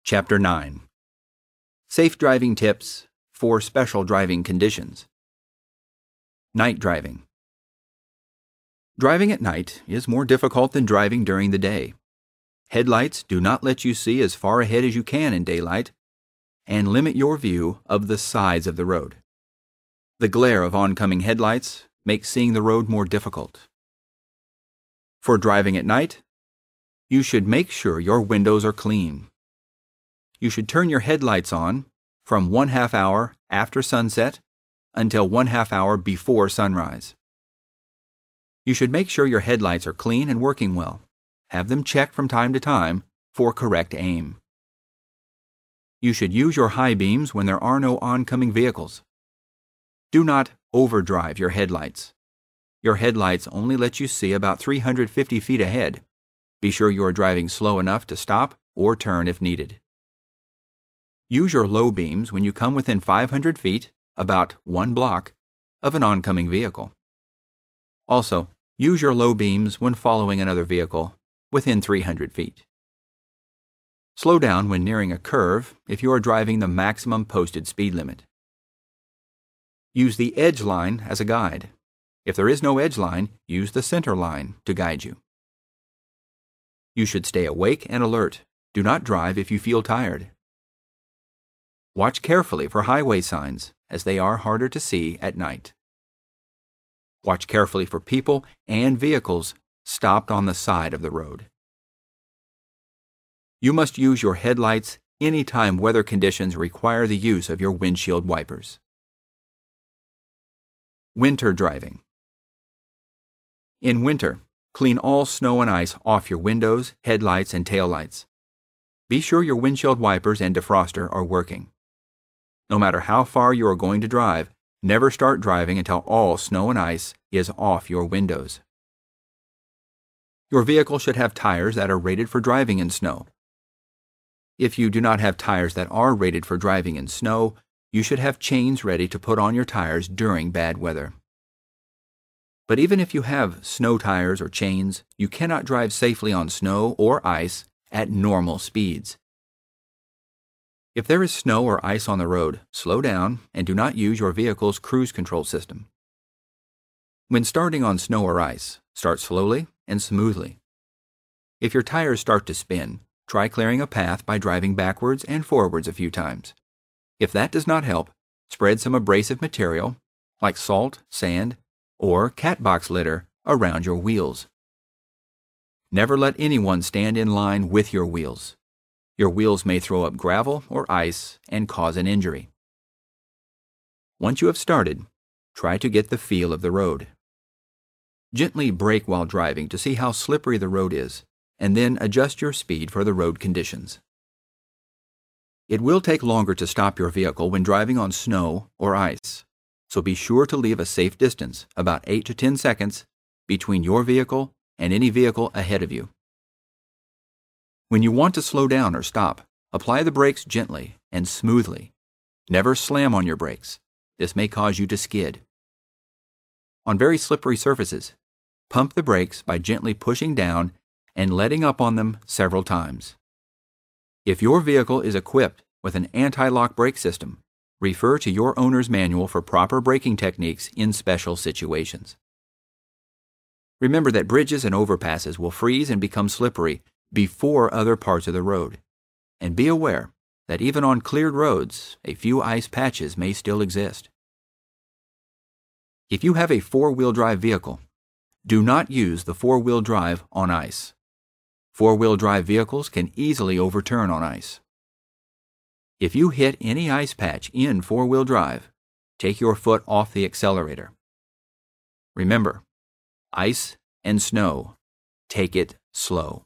Chapter 9. Safe Driving Tips for Special Driving Conditions. Night driving. Driving at night is more difficult than driving during the day. Headlights do not let you see as far ahead as you can in daylight and limit your view of the sides of the road. The glare of oncoming headlights makes seeing the road more difficult. For driving at night, you should make sure your windows are clean. You should turn your headlights on from 1/2 hour after sunset until 1/2 hour before sunrise. You should make sure your headlights are clean and working well. Have them checked from time to time for correct aim. You should use your high beams when there are no oncoming vehicles. Do not overdrive your headlights. Your headlights only let you see about 350 feet ahead. Be sure you are driving slow enough to stop or turn if needed. Use your low beams when you come within 500 feet, about 1 block, of an oncoming vehicle. Also, use your low beams when following another vehicle within 300 feet. Slow down when nearing a curve if you are driving the maximum posted speed limit. Use the edge line as a guide. If there is no edge line, use the center line to guide you. You should stay awake and alert. Do not drive if you feel tired. Watch carefully for highway signs, as they are harder to see at night. Watch carefully for people and vehicles stopped on the side of the road. You must use your headlights anytime weather conditions require the use of your windshield wipers. Winter driving. In winter, clean all snow and ice off your windows, headlights, and taillights. Be sure your windshield wipers and defroster are working. No matter how far you are going to drive, never start driving until all snow and ice is off your windows. Your vehicle should have tires that are rated for driving in snow. If you do not have tires that are rated for driving in snow, you should have chains ready to put on your tires during bad weather. But even if you have snow tires or chains, you cannot drive safely on snow or ice at normal speeds. If there is snow or ice on the road, slow down and do not use your vehicle's cruise control system. When starting on snow or ice, start slowly and smoothly. If your tires start to spin, try clearing a path by driving backwards and forwards a few times. If that does not help, spread some abrasive material, like salt, sand, or catbox litter, around your wheels. Never let anyone stand in line with your wheels. Your wheels may throw up gravel or ice and cause an injury. Once you have started, try to get the feel of the road. Gently brake while driving to see how slippery the road is, and then adjust your speed for the road conditions. It will take longer to stop your vehicle when driving on snow or ice, so be sure to leave a safe distance, about 8 to 10 seconds, between your vehicle and any vehicle ahead of you. When you want to slow down or stop, apply the brakes gently and smoothly. Never slam on your brakes. This may cause you to skid. On very slippery surfaces, pump the brakes by gently pushing down and letting up on them several times. If your vehicle is equipped with an anti-lock brake system, refer to your owner's manual for proper braking techniques in special situations. Remember that bridges and overpasses will freeze and become slippery before other parts of the road, and be aware that even on cleared roads, a few ice patches may still exist. If you have a 4-wheel drive vehicle, do not use the 4-wheel drive on ice. 4-wheel drive vehicles can easily overturn on ice. If you hit any ice patch in 4-wheel drive, take your foot off the accelerator. Remember, ice and snow, take it slow.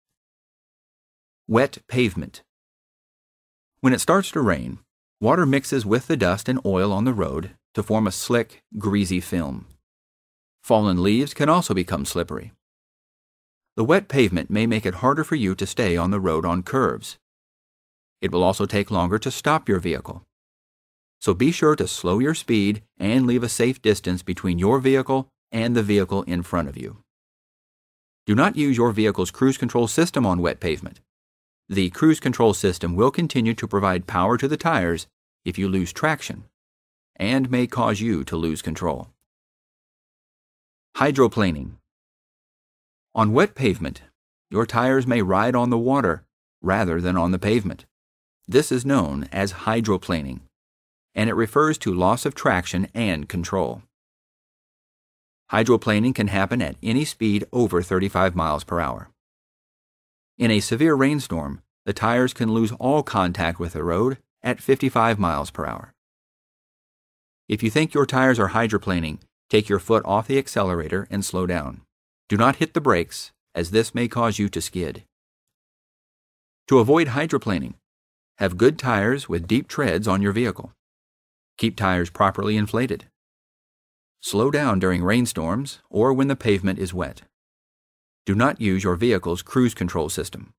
Wet pavement. When it starts to rain, water mixes with the dust and oil on the road to form a slick, greasy film. Fallen leaves can also become slippery. The wet pavement may make it harder for you to stay on the road on curves. It will also take longer to stop your vehicle. So be sure to slow your speed and leave a safe distance between your vehicle and the vehicle in front of you. Do not use your vehicle's cruise control system on wet pavement. The cruise control system will continue to provide power to the tires if you lose traction, and may cause you to lose control. Hydroplaning. On wet pavement, your tires may ride on the water rather than on the pavement. This is known as hydroplaning, and it refers to loss of traction and control. Hydroplaning can happen at any speed over 35 miles per hour. In a severe rainstorm, the tires can lose all contact with the road at 55 miles per hour. If you think your tires are hydroplaning, take your foot off the accelerator and slow down. Do not hit the brakes, as this may cause you to skid. To avoid hydroplaning, have good tires with deep treads on your vehicle. Keep tires properly inflated. Slow down during rainstorms or when the pavement is wet. Do not use your vehicle's cruise control system.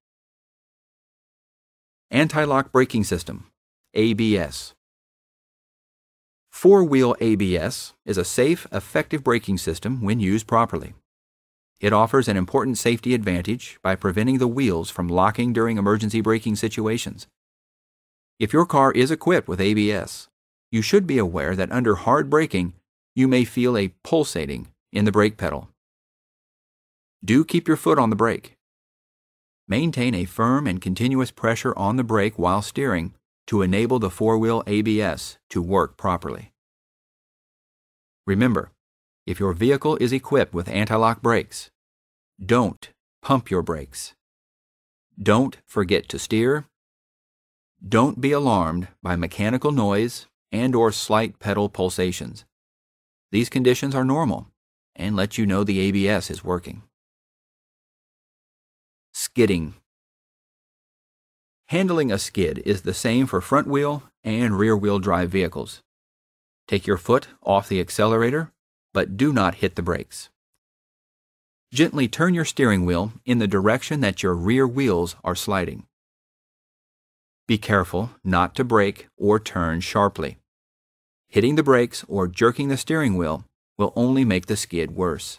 Anti-lock braking system, ABS. Four-wheel ABS is a safe, effective braking system when used properly. It offers an important safety advantage by preventing the wheels from locking during emergency braking situations. If your car is equipped with ABS, you should be aware that under hard braking, you may feel a pulsating in the brake pedal. Do keep your foot on the brake. Maintain a firm and continuous pressure on the brake while steering to enable the four-wheel ABS to work properly. Remember, if your vehicle is equipped with anti-lock brakes, don't pump your brakes. Don't forget to steer. Don't be alarmed by mechanical noise and/or slight pedal pulsations. These conditions are normal and let you know the ABS is working. Skidding. Handling a skid is the same for front-wheel and rear-wheel drive vehicles. Take your foot off the accelerator, but do not hit the brakes. Gently turn your steering wheel in the direction that your rear wheels are sliding. Be careful not to brake or turn sharply. Hitting the brakes or jerking the steering wheel will only make the skid worse.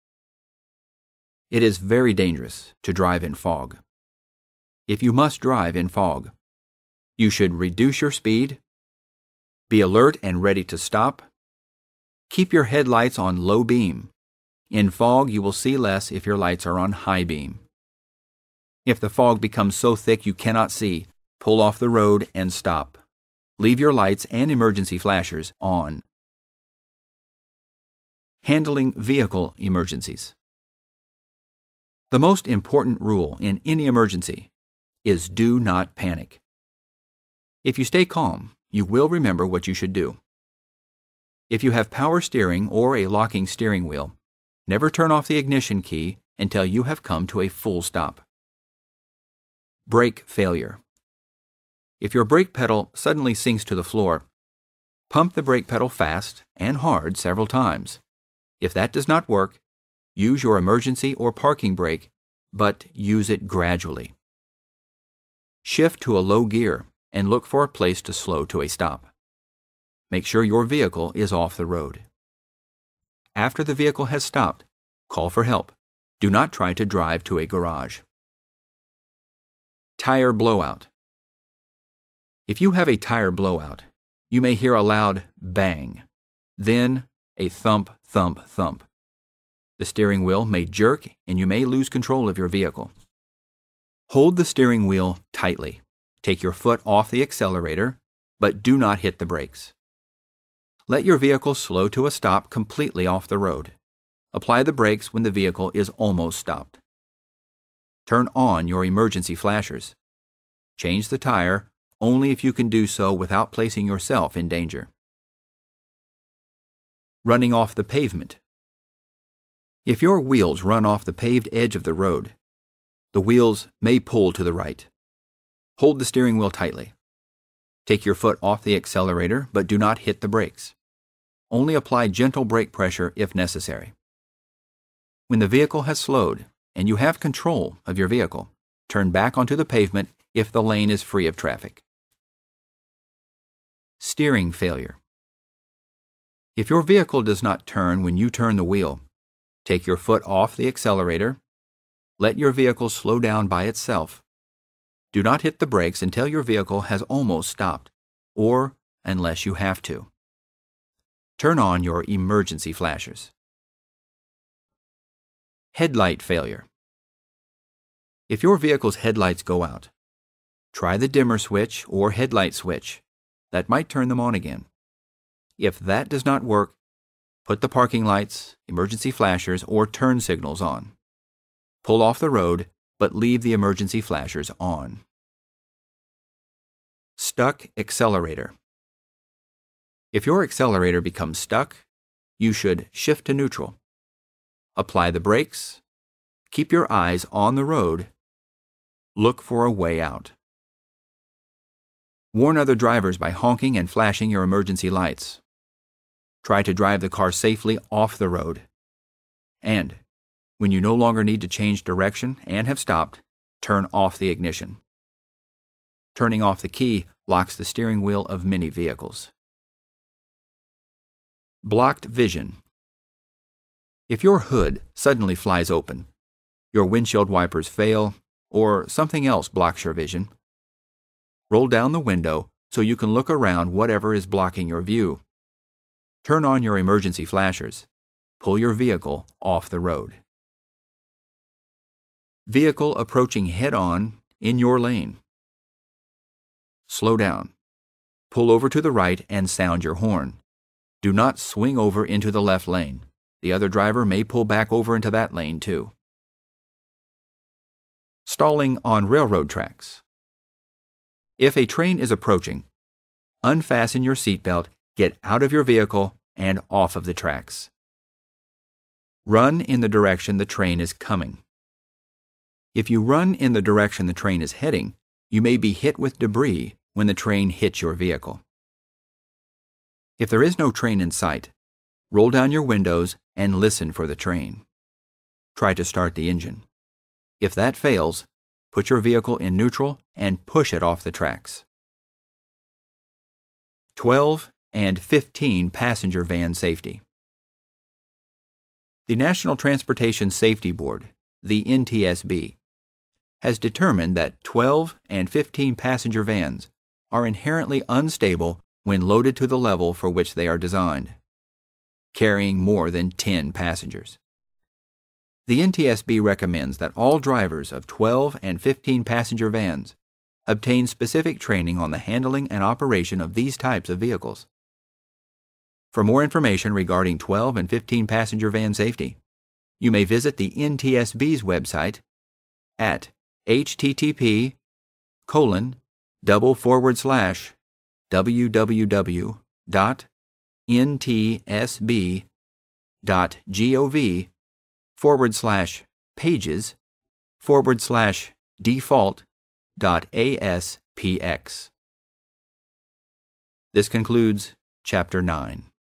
It is very dangerous to drive in fog. If you must drive in fog, you should reduce your speed, be alert and ready to stop, keep your headlights on low beam. In fog, you will see less if your lights are on high beam. If the fog becomes so thick you cannot see, pull off the road and stop. Leave your lights and emergency flashers on. Handling vehicle emergencies. The most important rule in any emergency is do not panic. If you stay calm, you will remember what you should do. If you have power steering or a locking steering wheel, never turn off the ignition key until you have come to a full stop. Brake failure. If your brake pedal suddenly sinks to the floor, pump the brake pedal fast and hard several times. If that does not work, use your emergency or parking brake, but use it gradually. Shift to a low gear and look for a place to slow to a stop. Make sure your vehicle is off the road. After the vehicle has stopped, call for help. Do not try to drive to a garage. Tire blowout. If you have a tire blowout, you may hear a loud bang, then a thump, thump, thump. The steering wheel may jerk and you may lose control of your vehicle. Hold the steering wheel tightly. Take your foot off the accelerator, but do not hit the brakes. Let your vehicle slow to a stop completely off the road. Apply the brakes when the vehicle is almost stopped. Turn on your emergency flashers. Change the tire only if you can do so without placing yourself in danger. Running off the pavement. If your wheels run off the paved edge of the road, the wheels may pull to the right. Hold the steering wheel tightly. Take your foot off the accelerator, but do not hit the brakes. Only apply gentle brake pressure if necessary. When the vehicle has slowed and you have control of your vehicle, turn back onto the pavement if the lane is free of traffic. Steering failure. If your vehicle does not turn when you turn the wheel, take your foot off the accelerator, let your vehicle slow down by itself, Do not hit the brakes until your vehicle has almost stopped, or unless you have to. Turn on your emergency flashers. Headlight failure. If your vehicle's headlights go out, try the dimmer switch or headlight switch. That might turn them on again. If that does not work, put the parking lights, emergency flashers, or turn signals on. Pull off the road, but leave the emergency flashers on. Stuck accelerator. If your accelerator becomes stuck, you should shift to neutral. Apply the brakes. Keep your eyes on the road. Look for a way out. Warn other drivers by honking and flashing your emergency lights. Try to drive the car safely off the road. And, when you no longer need to change direction and have stopped, turn off the ignition. Turning off the key locks the steering wheel of many vehicles. Blocked vision. If your hood suddenly flies open, your windshield wipers fail, or something else blocks your vision, roll down the window so you can look around whatever is blocking your view. Turn on your emergency flashers. Pull your vehicle off the road. Vehicle approaching head-on in your lane. Slow down. Pull over to the right and sound your horn. Do not swing over into the left lane. The other driver may pull back over into that lane too. Stalling on railroad tracks. If a train is approaching, unfasten your seatbelt, get out of your vehicle, and off of the tracks. Run in the direction the train is coming. If you run in the direction the train is heading, you may be hit with debris when the train hits your vehicle. If there is no train in sight, roll down your windows and listen for the train. Try to start the engine. If that fails, put your vehicle in neutral and push it off the tracks. 12 and 15 passenger van safety. The National Transportation Safety Board, the NTSB, has determined that 12 and 15 passenger vans are inherently unstable when loaded to the level for which they are designed, carrying more than 10 passengers. The NTSB recommends that all drivers of 12 and 15 passenger vans obtain specific training on the handling and operation of these types of vehicles. For more information regarding 12 and 15 passenger van safety, you may visit the NTSB's website at http://www.ntsb.gov/pages/default.aspx. This concludes Chapter 9.